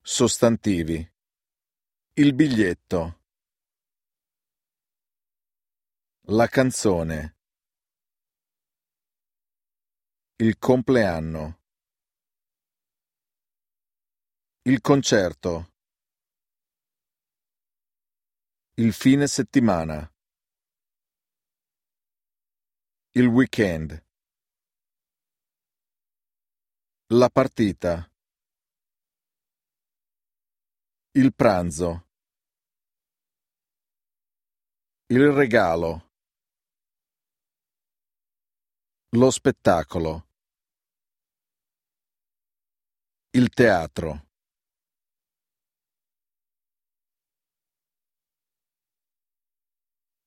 Sostantivi. Il biglietto. La canzone. Il compleanno. Il concerto. Il fine settimana. Il weekend. La partita. Il pranzo. Il regalo. Lo spettacolo. Il teatro.